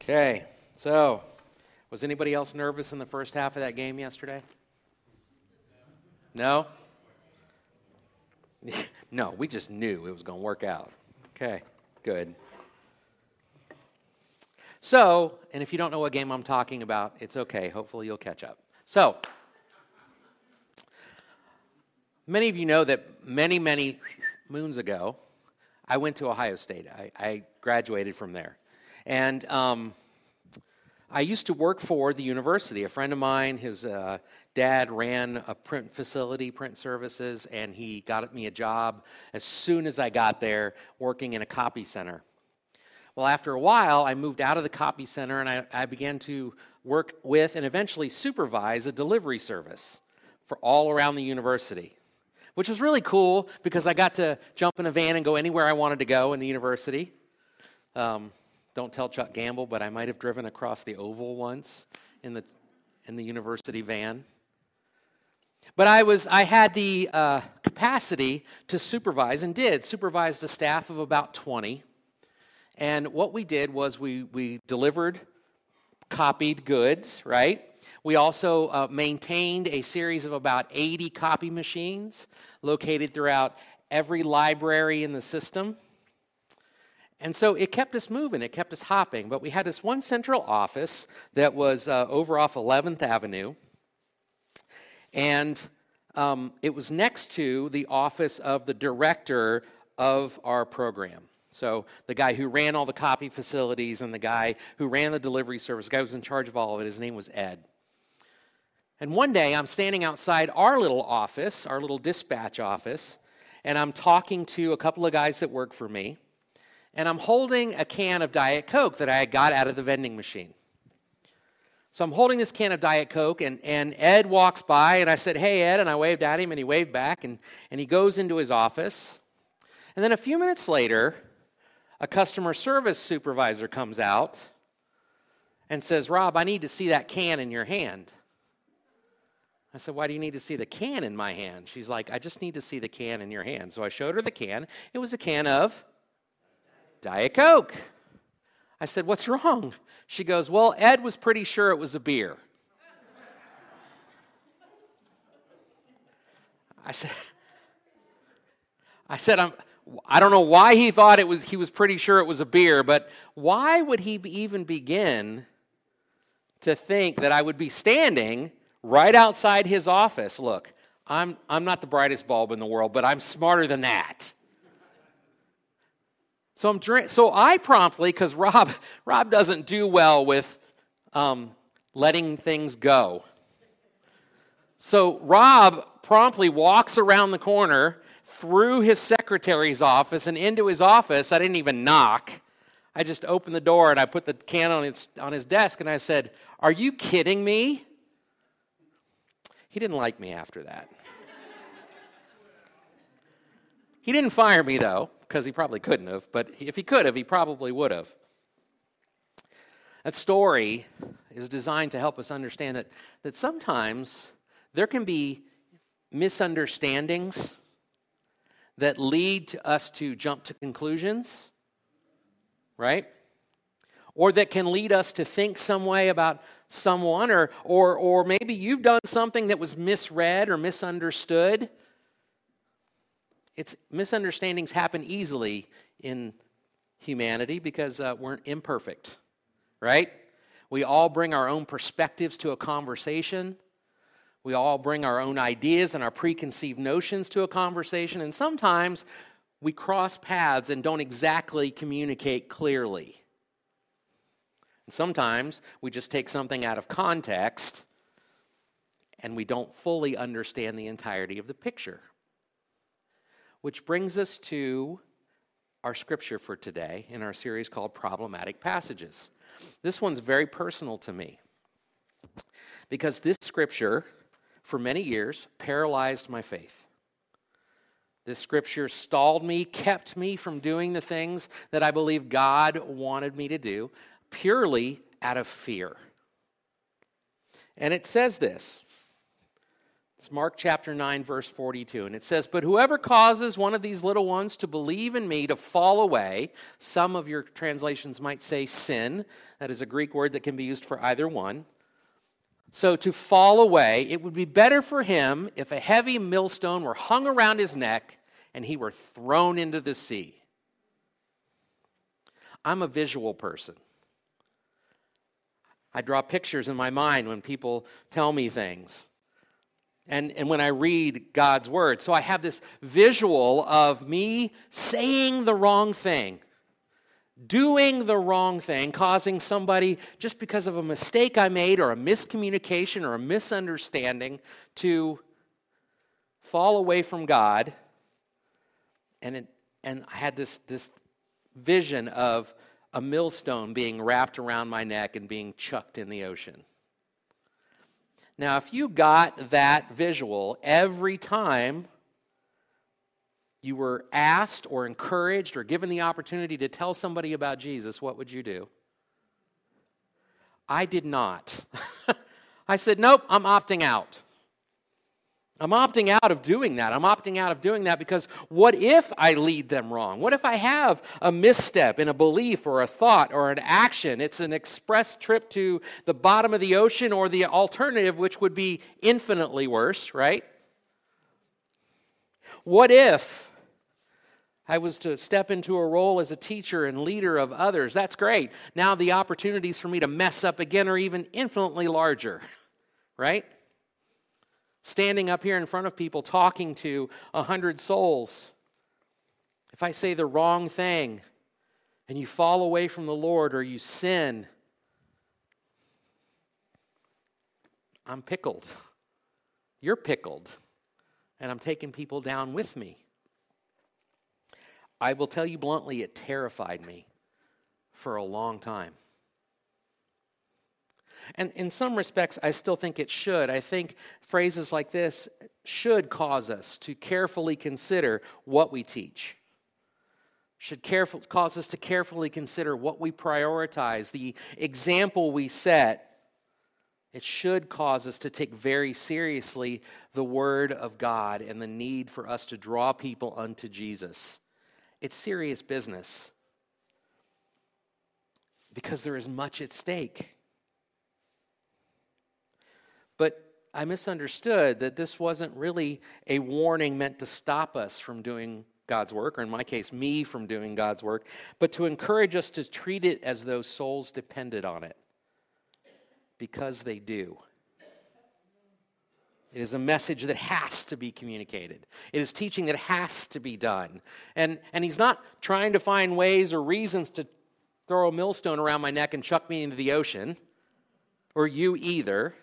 Okay, so was anybody else nervous in the first half of that game yesterday? No? No, we just knew it was going to work out. Okay, good. So, and if you don't know what game I'm talking about, it's okay. Hopefully you'll catch up. So, many of you know that many moons ago, I went to Ohio State. I graduated from there. And I used to work for the university. A friend of mine, his dad ran a print facility, print services, and he got me a job as soon as I got there working in a copy center. Well, after a while, I moved out of the copy center, and I began to work with and eventually supervise a delivery service for all around the university, which was really cool because I got to jump in a van and go anywhere I wanted to go in the university. Don't tell Chuck Gamble, but I might have driven across the oval once in the university van. But I had the capacity to supervise, and did supervise the staff of about 20. And what we did was we delivered copied goods, right? We also maintained a series of about 80 copy machines located throughout every library in the system. And so it kept us moving, it kept us hopping. But we had this one central office that was over off 11th Avenue. And it was next to the office of the director of our program. So the guy who ran all the copy facilities and the guy who ran the delivery service, the guy who was in charge of all of it, his name was Ed. And one day I'm standing outside our little office, our little dispatch office, and I'm talking to a couple of guys that work for me. And I'm holding a can of Diet Coke that I had got out of the vending machine. So I'm holding this can of Diet Coke, and Ed walks by, and I said, "Hey, Ed," and I waved at him, and he waved back, and he goes into his office. And then a few minutes later, a customer service supervisor comes out and says, "Rob, I need to see that can in your hand." I said, "Why do you need to see the can in my hand?" She's like, "I just need to see the can in your hand." So I showed her the can. It was a can of Diet Coke. I said, "What's wrong?" She goes, "Well, Ed was pretty sure it was a beer." I said, I don't know why he thought he was pretty sure it was a beer, but why would he even begin to think that I would be standing right outside his office? Look, I'm not the brightest bulb in the world, but I'm smarter than that. So I promptly, because Rob doesn't do well with letting things go. So Rob promptly walks around the corner through his secretary's office and into his office. I didn't even knock. I just opened the door and I put the can on his desk and I said, "Are you kidding me?" He didn't like me after that. He didn't fire me, though, because he probably couldn't have. But if he could have, he probably would have. That story is designed to help us understand that sometimes there can be misunderstandings that lead us to jump to conclusions, right? Or that can lead us to think some way about someone, or maybe you've done something that was misread or misunderstood. Misunderstandings happen easily in humanity because we're imperfect, right? We all bring our own perspectives to a conversation. We all bring our own ideas and our preconceived notions to a conversation, and sometimes we cross paths and don't exactly communicate clearly. And sometimes we just take something out of context and we don't fully understand the entirety of the picture. Which brings us to our scripture for today in our series called Problematic Passages. This one's very personal to me because this scripture, for many years, paralyzed my faith. This scripture stalled me, kept me from doing the things that I believe God wanted me to do, purely out of fear. And it says this. It's Mark chapter 9, verse 42. And it says, "But whoever causes one of these little ones to believe in me to fall away," some of your translations might say sin. That is a Greek word that can be used for either one. So to fall away, it would be better for him if a heavy millstone were hung around his neck and he were thrown into the sea. I'm a visual person. I draw pictures in my mind when people tell me things. And when I read God's word. So I have this visual of me saying the wrong thing, doing the wrong thing, causing somebody, just because of a mistake I made or a miscommunication or a misunderstanding, to fall away from God. And I had this vision of a millstone being wrapped around my neck and being chucked in the ocean. Now, if you got that visual every time you were asked or encouraged or given the opportunity to tell somebody about Jesus, what would you do? I did not. I said, nope, I'm opting out. I'm opting out of doing that. I'm opting out of doing that because what if I lead them wrong? What if I have a misstep in a belief or a thought or an action? It's an express trip to the bottom of the ocean, or the alternative, which would be infinitely worse, right? What if I was to step into a role as a teacher and leader of others? That's great. Now the opportunities for me to mess up again are even infinitely larger, right? Standing up here in front of people, talking to 100 souls. If I say the wrong thing and you fall away from the Lord or you sin, I'm pickled. You're pickled. And I'm taking people down with me. I will tell you bluntly, it terrified me for a long time. And in some respects, I still think it should. I think phrases like this should cause us to carefully consider what we teach. Should cause us to carefully consider what we prioritize, the example we set. It should cause us to take very seriously the Word of God and the need for us to draw people unto Jesus. It's serious business because there is much at stake. But I misunderstood that this wasn't really a warning meant to stop us from doing God's work, or in my case, me from doing God's work, but to encourage us to treat it as though souls depended on it, because they do. It is a message that has to be communicated. It is teaching that has to be done. And he's not trying to find ways or reasons to throw a millstone around my neck and chuck me into the ocean, or you either.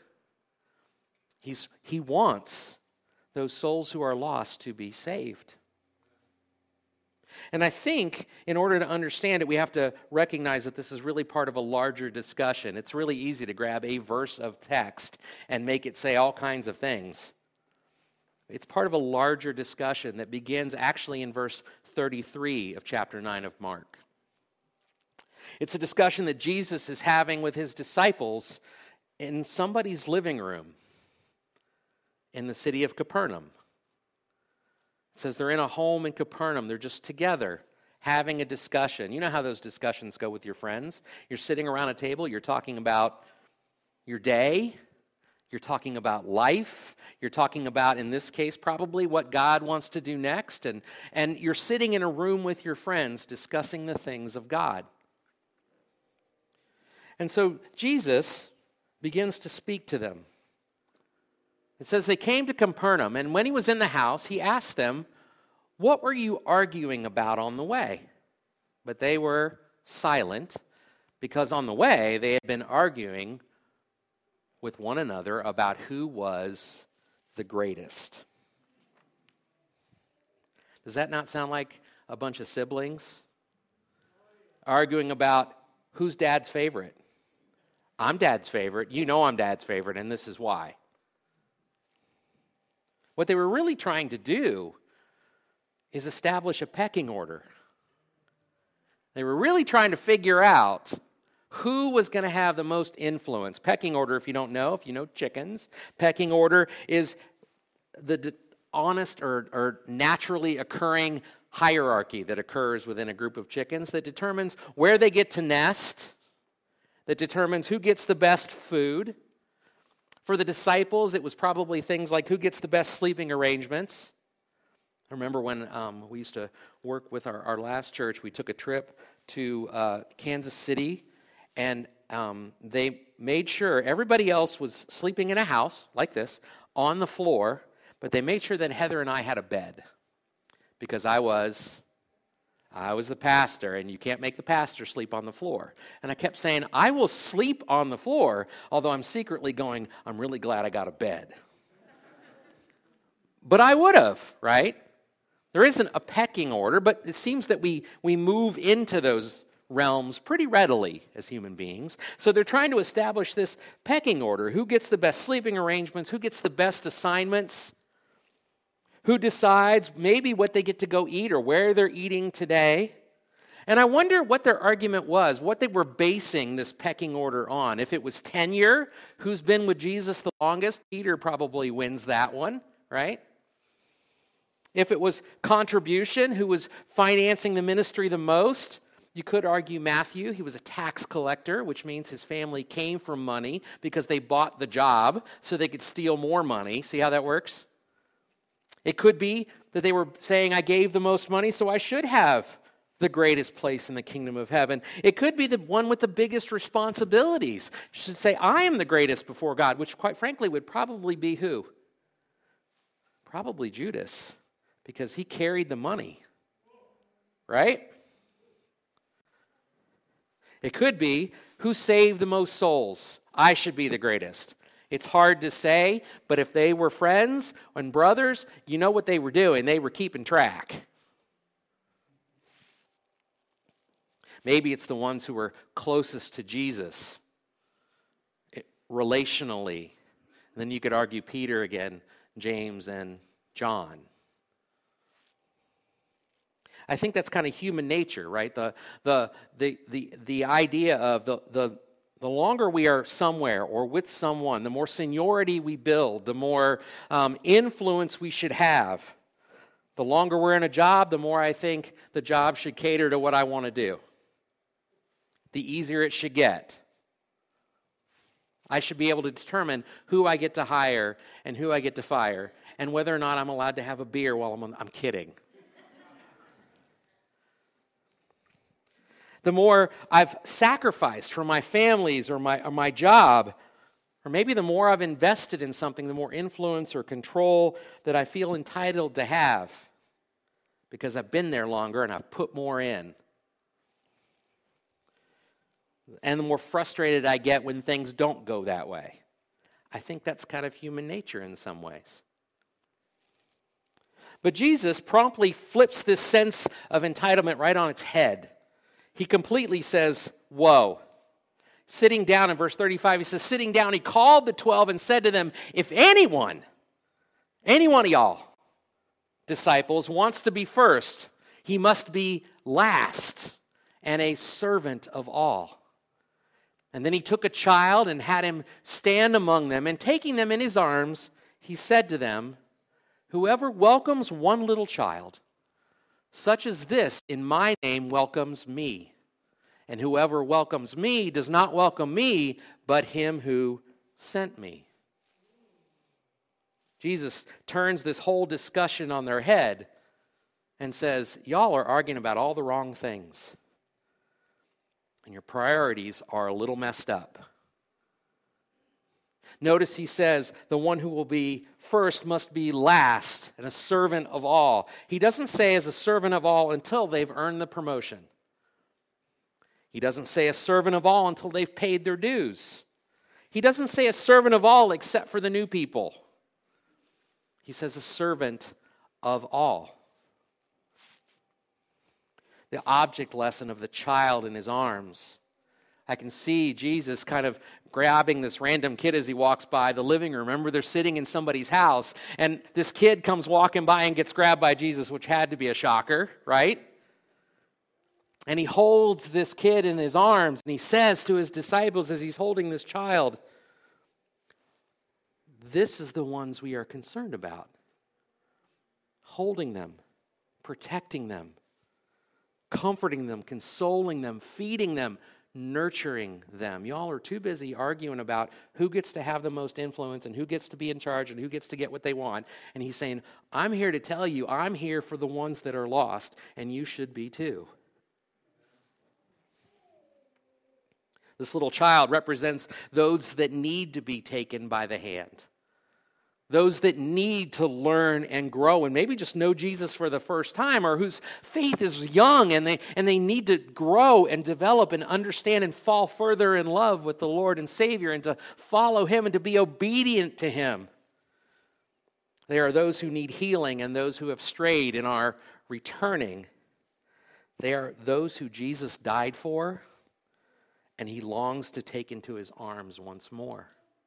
He wants those souls who are lost to be saved. And I think in order to understand it, we have to recognize that this is really part of a larger discussion. It's really easy to grab a verse of text and make it say all kinds of things. It's part of a larger discussion that begins actually in verse 33 of chapter 9 of Mark. It's a discussion that Jesus is having with his disciples in somebody's living room in the city of Capernaum. It says they're in a home in Capernaum. They're just together having a discussion. You know how those discussions go with your friends? You're sitting around a table. You're talking about your day. You're talking about life. You're talking about, in this case, probably what God wants to do next. And you're sitting in a room with your friends discussing the things of God. And so Jesus begins to speak to them. It says they came to Capernaum, and when he was in the house, he asked them, "What were you arguing about on the way?" But they were silent, because on the way they had been arguing with one another about who was the greatest. Does that not sound like a bunch of siblings arguing about who's dad's favorite? I'm dad's favorite. You know I'm dad's favorite, and this is why. What they were really trying to do is establish a pecking order. They were really trying to figure out who was going to have the most influence. Pecking order, if you don't know, if you know chickens, pecking order is the honest or naturally occurring hierarchy that occurs within a group of chickens that determines where they get to nest, that determines who gets the best food. For the disciples, it was probably things like who gets the best sleeping arrangements. I remember when we used to work with our last church, we took a trip to Kansas City, and they made sure everybody else was sleeping in a house like this on the floor, but they made sure that Heather and I had a bed because I was the pastor, and you can't make the pastor sleep on the floor. And I kept saying, I will sleep on the floor, although I'm secretly going, I'm really glad I got a bed. But I would have, right? There isn't a pecking order, but it seems that we move into those realms pretty readily as human beings. So they're trying to establish this pecking order. Who gets the best sleeping arrangements? Who gets the best assignments? Who decides maybe what they get to go eat or where they're eating today? And I wonder what their argument was, what they were basing this pecking order on. If it was tenure, who's been with Jesus the longest? Peter probably wins that one, right? If it was contribution, who was financing the ministry the most? You could argue Matthew. He was a tax collector, which means his family came from money because they bought the job so they could steal more money. See how that works? It could be that they were saying, I gave the most money, so I should have the greatest place in the kingdom of heaven. It could be the one with the biggest responsibilities. You should say, I am the greatest before God, which quite frankly would probably be who? Probably Judas, because he carried the money, right? It could be, who saved the most souls? I should be the greatest. It's hard to say, but if they were friends and brothers, you know what they were doing. They were keeping track. Maybe it's the ones who were closest to Jesus relationally. And then you could argue Peter again, James and John. I think that's kind of human nature, right? The idea of the longer we are somewhere or with someone, the more seniority we build, the more influence we should have. The longer we're in a job, the more I think the job should cater to what I want to do. The easier it should get. I should be able to determine who I get to hire and who I get to fire, and whether or not I'm allowed to have a beer while I'm kidding. The more I've sacrificed for my families or my job, or maybe the more I've invested in something, the more influence or control that I feel entitled to have because I've been there longer and I've put more in. And the more frustrated I get when things don't go that way. I think that's kind of human nature in some ways. But Jesus promptly flips this sense of entitlement right on its head. He completely says, whoa. Sitting down in verse 35, he says, sitting down, he called the 12 and said to them, if any one of y'all, disciples, wants to be first, he must be last and a servant of all. And then he took a child and had him stand among them, and taking them in his arms, he said to them, whoever welcomes one little child, such as this, in my name, welcomes me. And whoever welcomes me does not welcome me, but him who sent me. Jesus turns this whole discussion on their head and says, y'all are arguing about all the wrong things. And your priorities are a little messed up. Notice he says, the one who will be first must be last and a servant of all. He doesn't say as a servant of all until they've earned the promotion. He doesn't say a servant of all until they've paid their dues. He doesn't say a servant of all except for the new people. He says a servant of all. The object lesson of the child in his arms. I can see Jesus kind of grabbing this random kid as he walks by the living room. Remember, they're sitting in somebody's house, and this kid comes walking by and gets grabbed by Jesus, which had to be a shocker, right? And he holds this kid in his arms, and he says to his disciples as he's holding this child, this is the ones we are concerned about. holding them, protecting them, comforting them, consoling them, feeding them, nurturing them. Y'all are too busy arguing about who gets to have the most influence and who gets to be in charge and who gets to get what they want. And he's saying, I'm here to tell you, I'm here for the ones that are lost, and you should be too. This little child represents those that need to be taken by the hand. Those that need to learn and grow and maybe just know Jesus for the first time, or whose faith is young and they need to grow and develop and understand and fall further in love with the Lord and Savior and to follow Him and to be obedient to Him. There are those who need healing and those who have strayed and are returning. They are those who Jesus died for and He longs to take into His arms once more.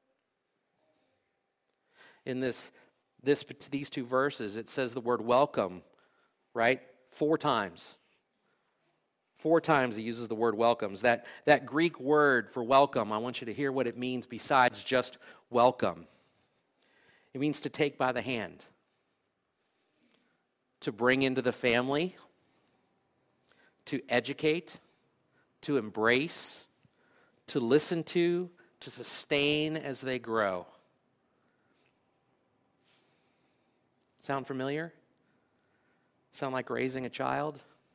In these two verses, it says the word welcome, right? 4 times. 4 times he uses the word welcomes. That Greek word for welcome, I want you to hear what it means besides just welcome. It means to take by the hand, to bring into the family, to educate, to embrace, to listen to sustain as they grow. Sound familiar? Sound like raising a child?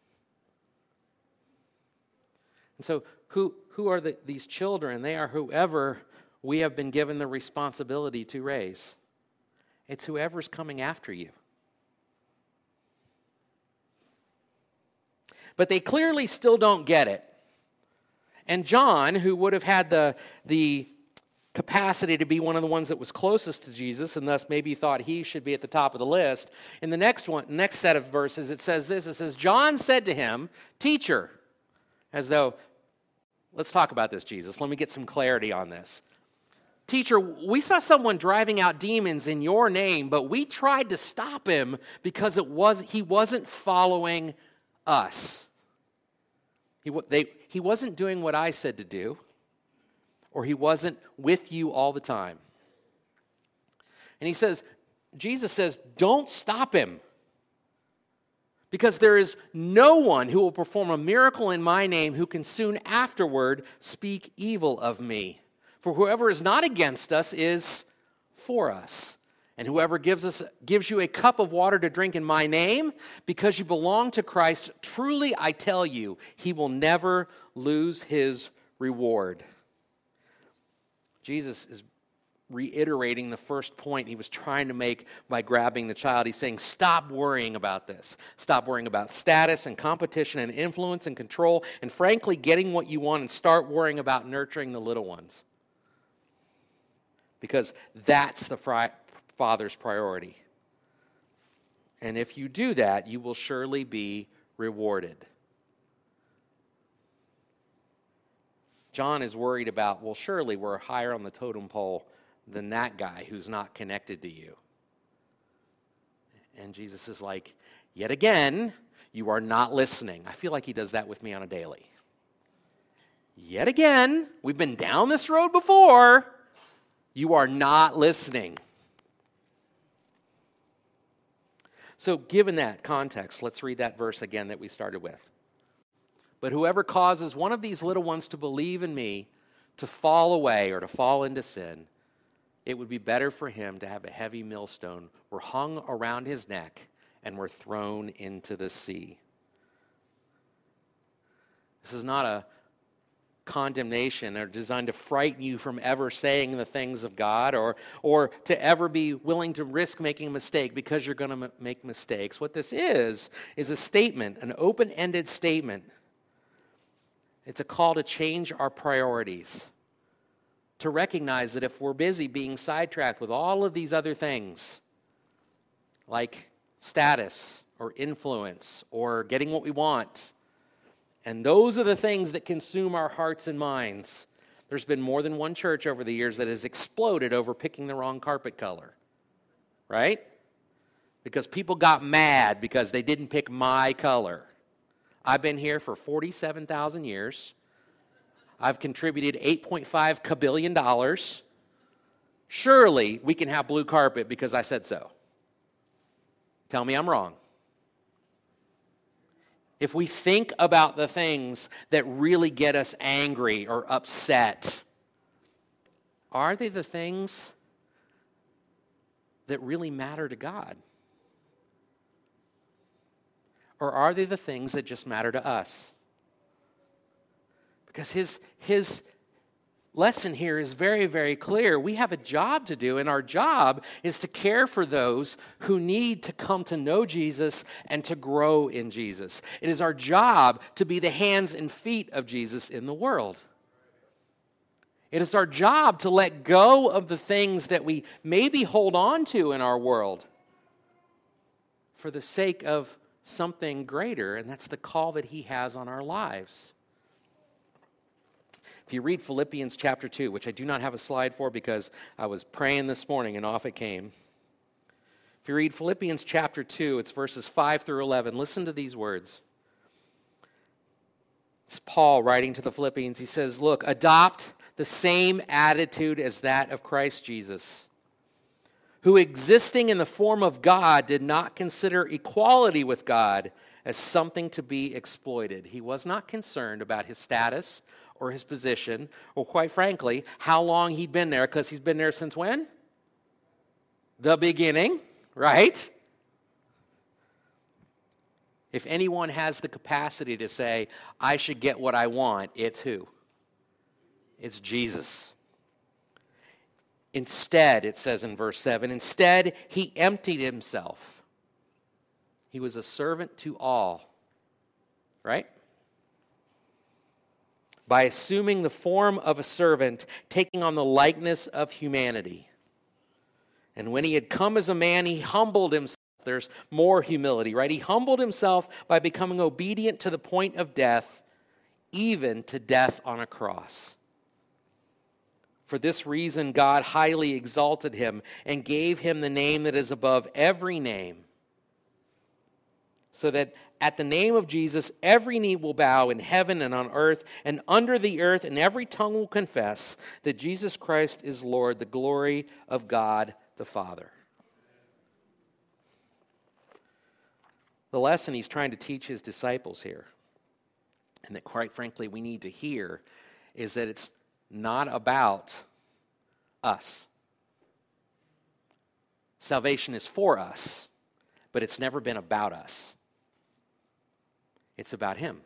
And so who are these children? They are whoever we have been given the responsibility to raise. It's whoever's coming after you. But they clearly still don't get it. And John, who would have had the capacity to be one of the ones that was closest to Jesus and thus maybe thought he should be at the top of the list. In the next set of verses, it says this. It says, John said to him, "Teacher," as though, let's talk about this, Jesus. Let me get some clarity on this. "Teacher, we saw someone driving out demons in your name, but we tried to stop him because he wasn't following us." He wasn't doing what I said to do, or he wasn't with you all the time. And Jesus says, don't stop him. Because there is no one who will perform a miracle in my name who can soon afterward speak evil of me. For whoever is not against us is for us. And whoever gives you a cup of water to drink in my name, because you belong to Christ, truly I tell you, he will never lose his reward. Jesus is reiterating the first point he was trying to make by grabbing the child. He's saying, stop worrying about this. Stop worrying about status and competition and influence and control and frankly getting what you want, and start worrying about nurturing the little ones. Because that's the Father's priority. And if you do that, you will surely be rewarded. John is worried about, well, surely we're higher on the totem pole than that guy who's not connected to you. And Jesus is like, yet again, you are not listening. I feel like he does that with me on a daily. Yet again, we've been down this road before. You are not listening. So given that context, let's read that verse again that we started with. But whoever causes one of these little ones to believe in me, to fall away or to fall into sin, it would be better for him to have a heavy millstone were hung around his neck and were thrown into the sea. This is not a condemnation or designed to frighten you from ever saying the things of God or to ever be willing to risk making a mistake because you're going to make mistakes. What this is a statement, an open-ended statement. It's a call to change our priorities, to recognize that if we're busy being sidetracked with all of these other things, like status or influence or getting what we want, and those are the things that consume our hearts and minds. There's been more than one church over the years that has exploded over picking the wrong carpet color, right? Because people got mad because they didn't pick my color. I've been here for 47,000 years. I've contributed $8.5 kabillion. Surely we can have blue carpet because I said so. Tell me I'm wrong. If we think about the things that really get us angry or upset, are they the things that really matter to God? Or are they the things that just matter to us? Because his lesson here is very, very clear. We have a job to do, and our job is to care for those who need to come to know Jesus and to grow in Jesus. It is our job to be the hands and feet of Jesus in the world. It is our job to let go of the things that we maybe hold on to in our world for the sake of something greater, and that's the call that he has on our lives. If you read Philippians chapter 2, which I do not have a slide for because I was praying this morning and off it came. If you read Philippians chapter 2, it's verses 5 through 11. Listen to these words. It's Paul writing to the Philippians. He says, look, adopt the same attitude as that of Christ Jesus, who existing in the form of God did not consider equality with God as something to be exploited. He was not concerned about his status or his position, or quite frankly, how long he'd been there, because he's been there since when? The beginning, right? If anyone has the capacity to say, I should get what I want, it's who? It's Jesus. Instead, it says in verse 7, instead, he emptied himself. He was a servant to all, right? By assuming the form of a servant, taking on the likeness of humanity. And when he had come as a man, he humbled himself. There's more humility, right? He humbled himself by becoming obedient to the point of death, even to death on a cross. For this reason, God highly exalted him and gave him the name that is above every name, so that at the name of Jesus, every knee will bow in heaven and on earth and under the earth, and every tongue will confess that Jesus Christ is Lord, the glory of God the Father. The lesson he's trying to teach his disciples here, and that quite frankly we need to hear, is that it's not about us. Salvation is for us, but it's never been about us. It's about him.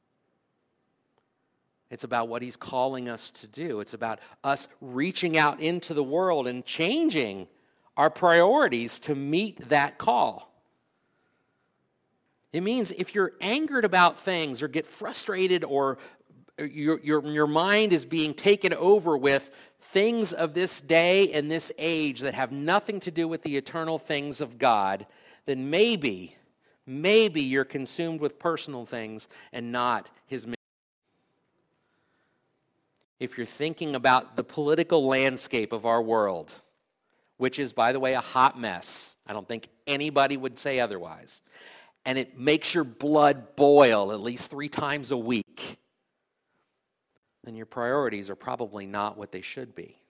It's about what he's calling us to do. It's about us reaching out into the world and changing our priorities to meet that call. It means if you're angered about things or get frustrated or your mind is being taken over with things of this day and this age that have nothing to do with the eternal things of God, then maybe you're consumed with personal things and not his mission. If you're thinking about the political landscape of our world, which is, by the way, a hot mess, I don't think anybody would say otherwise, and it makes your blood boil at least 3 times a week, then your priorities are probably not what they should be.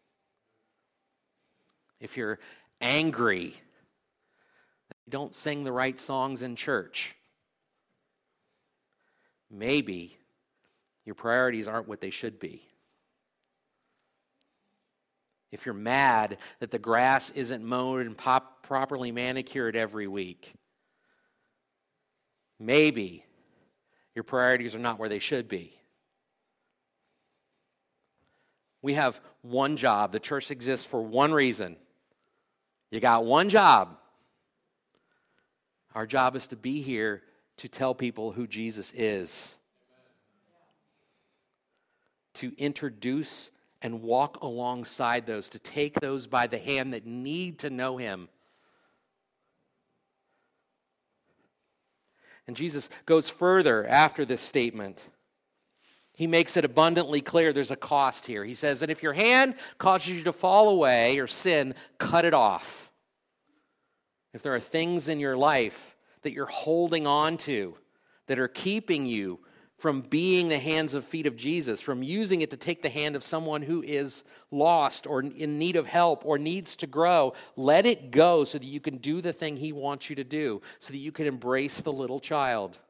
If you're angry, you don't sing the right songs in church, maybe your priorities aren't what they should be. If you're mad that the grass isn't mowed and properly manicured every week, maybe your priorities are not where they should be. We have one job. The church exists for one reason. You got one job. Our job is to be here to tell people who Jesus is. To introduce and walk alongside those, to take those by the hand that need to know him. And Jesus goes further after this statement. He makes it abundantly clear there's a cost here. He says, and if your hand causes you to fall away or sin, cut it off. If there are things in your life that you're holding on to that are keeping you from being the hands and feet of Jesus, from using it to take the hand of someone who is lost or in need of help or needs to grow. Let it go so that you can do the thing he wants you to do, so that you can embrace the little child.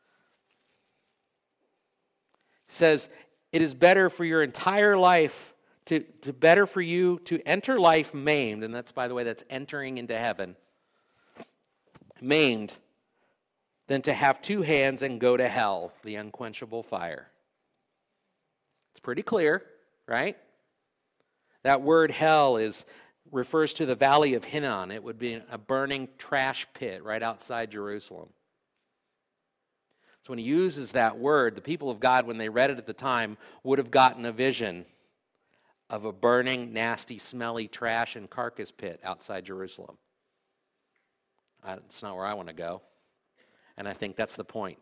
He says, it is better for your entire life better for you to enter life maimed, and that's, by the way, that's entering into heaven, maimed, than to have two hands and go to hell, the unquenchable fire. It's pretty clear, right? That word hell refers to the valley of Hinnom. It would be a burning trash pit right outside Jerusalem. So when he uses that word, the people of God, when they read it at the time, would have gotten a vision of a burning, nasty, smelly trash and carcass pit outside Jerusalem. It's not where I want to go. And I think that's the point.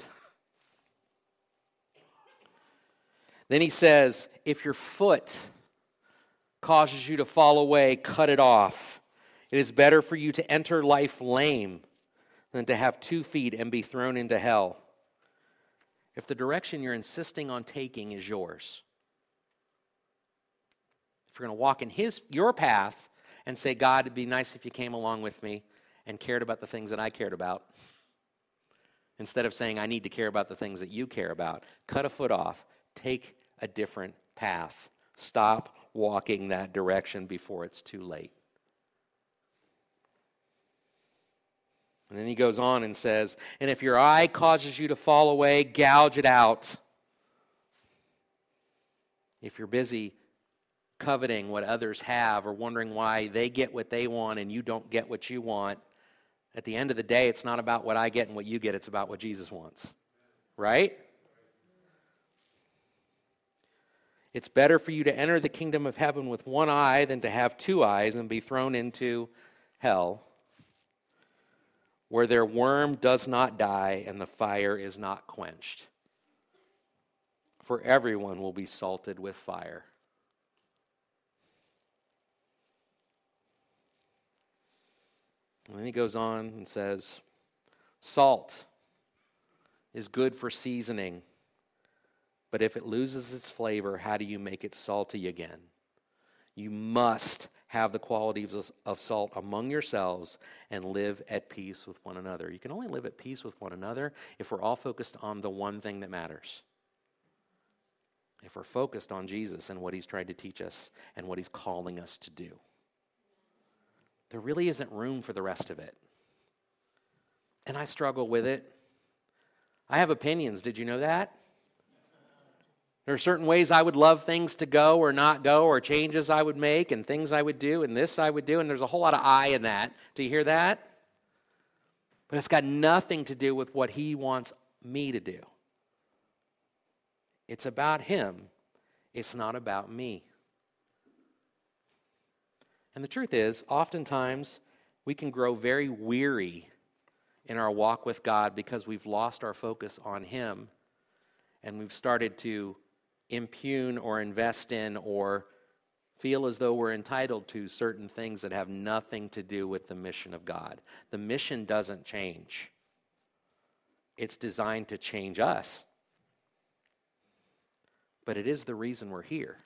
Then he says, if your foot causes you to fall away, cut it off. It is better for you to enter life lame than to have 2 feet and be thrown into hell. If the direction you're insisting on taking is yours, if you're going to walk in your path and say, God, it'd be nice if you came along with me and cared about the things that I cared about, instead of saying, I need to care about the things that you care about, cut a foot off, take a different path. Stop walking that direction before it's too late. And then he goes on and says, and if your eye causes you to fall away, gouge it out. If you're busy coveting what others have or wondering why they get what they want and you don't get what you want, at the end of the day, it's not about what I get and what you get. It's about what Jesus wants. Right? It's better for you to enter the kingdom of heaven with one eye than to have 2 eyes and be thrown into hell, where their worm does not die and the fire is not quenched. For everyone will be salted with fire. And then he goes on and says, salt is good for seasoning, but if it loses its flavor, how do you make it salty again? You must have the qualities of salt among yourselves and live at peace with one another. You can only live at peace with one another if we're all focused on the one thing that matters. If we're focused on Jesus and what he's trying to teach us and what he's calling us to do. There really isn't room for the rest of it. And I struggle with it. I have opinions. Did you know that? There are certain ways I would love things to go or not go, or changes I would make and things I would do and this I would do, and there's a whole lot of I in that. Do you hear that? But it's got nothing to do with what he wants me to do. It's about him. It's not about me. And the truth is, oftentimes, we can grow very weary in our walk with God because we've lost our focus on him and we've started to impugn or invest in or feel as though we're entitled to certain things that have nothing to do with the mission of God. The mission doesn't change. It's designed to change us. But it is the reason we're here.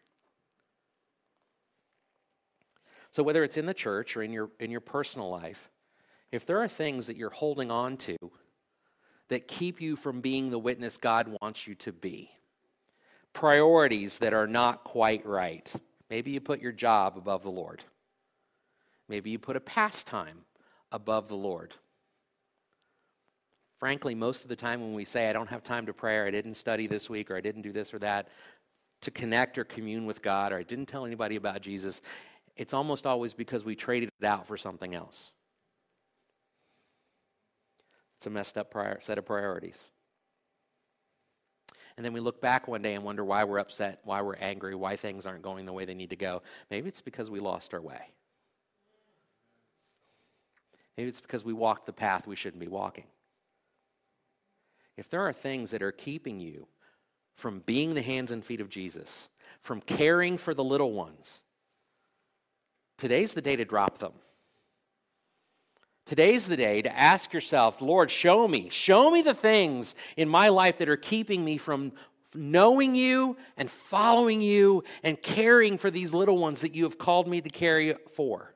So whether it's in the church or in your personal life, if there are things that you're holding on to that keep you from being the witness God wants you to be, priorities that are not quite right, maybe you put your job above the Lord. Maybe you put a pastime above the Lord. Frankly, most of the time when we say, I don't have time to pray, or I didn't study this week, or I didn't do this or that, to connect or commune with God, or I didn't tell anybody about Jesus, it's almost always because we traded it out for something else. It's a messed up set of priorities. And then we look back one day and wonder why we're upset, why we're angry, why things aren't going the way they need to go. Maybe it's because we lost our way. Maybe it's because we walked the path we shouldn't be walking. If there are things that are keeping you from being the hands and feet of Jesus, from caring for the little ones, today's the day to drop them. Today's the day to ask yourself, Lord, show me the things in my life that are keeping me from knowing you and following you and caring for these little ones that you have called me to care for.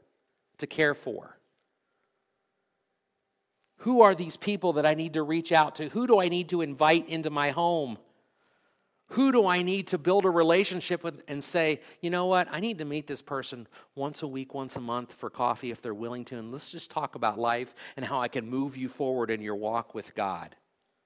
Who are these people that I need to reach out to? Who do I need to invite into my home? Who do I need to build a relationship with and say, you know what, I need to meet this person once a week, once a month for coffee if they're willing to, and let's just talk about life and how I can move you forward in your walk with God.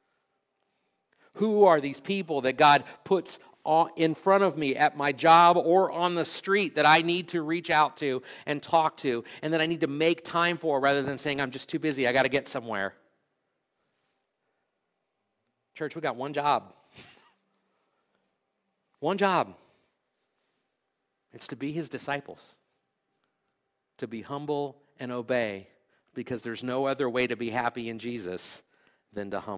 Who are these people that God puts in front of me at my job or on the street that I need to reach out to and talk to and that I need to make time for rather than saying, I'm just too busy, I got to get somewhere? Church, we got one job. One job. It's to be his disciples, to be humble and obey, because there's no other way to be happy in Jesus than to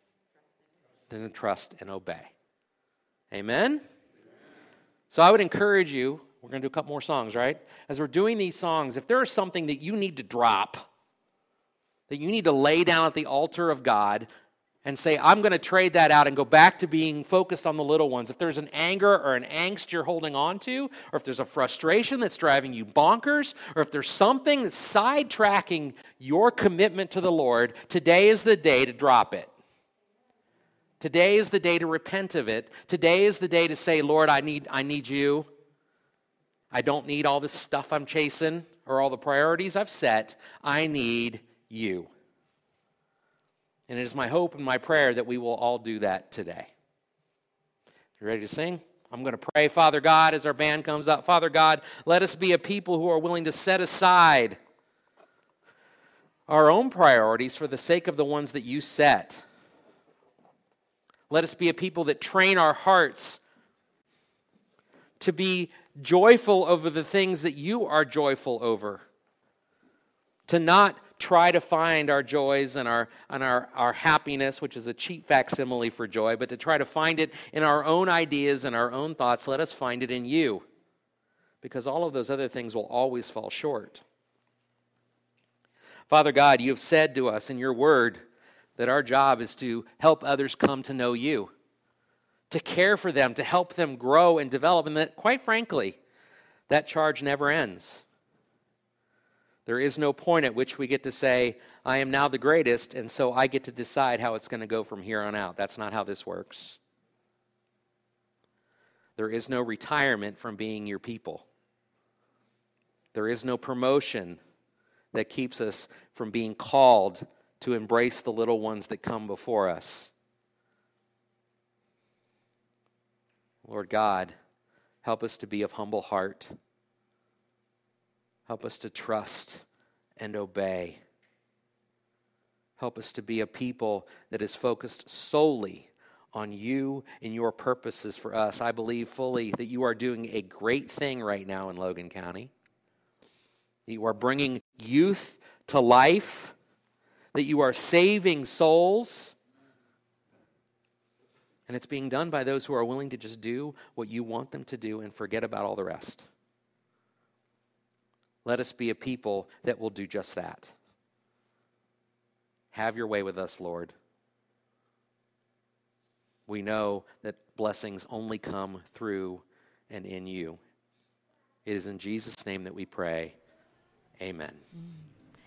trust and obey. Amen? So I would encourage you, we're going to do a couple more songs, right? As we're doing these songs, if there is something that you need to drop, that you need to lay down at the altar of God and say, I'm going to trade that out and go back to being focused on the little ones. If there's an anger or an angst you're holding on to, or if there's a frustration that's driving you bonkers, or if there's something that's sidetracking your commitment to the Lord, today is the day to drop it. Today is the day to repent of it. Today is the day to say, Lord, I need you. I don't need all this stuff I'm chasing or all the priorities I've set. I need you. And it is my hope and my prayer that we will all do that today. You ready to sing? I'm going to pray, Father God, as our band comes up. Father God, let us be a people who are willing to set aside our own priorities for the sake of the ones that you set. Let us be a people that train our hearts to be joyful over the things that you are joyful over. To not try to find our joys and our happiness, which is a cheap facsimile for joy, but to try to find it in our own ideas and our own thoughts. Let us find it in you, because all of those other things will always fall short. Father God, you have said to us in your word that our job is to help others come to know you, to care for them, to help them grow and develop, and that, quite frankly, that charge never ends. There is no point at which we get to say, I am now the greatest, and so I get to decide how it's going to go from here on out. That's not how this works. There is no retirement from being your people. There is no promotion that keeps us from being called to embrace the little ones that come before us. Lord God, help us to be of humble heart. Help us to trust and obey. Help us to be a people that is focused solely on you and your purposes for us. I believe fully that you are doing a great thing right now in Logan County. You are bringing youth to life, that you are saving souls, and it's being done by those who are willing to just do what you want them to do and forget about all the rest. Let us be a people that will do just that. Have your way with us, Lord. We know that blessings only come through and in you. It is in Jesus' name that we pray. Amen.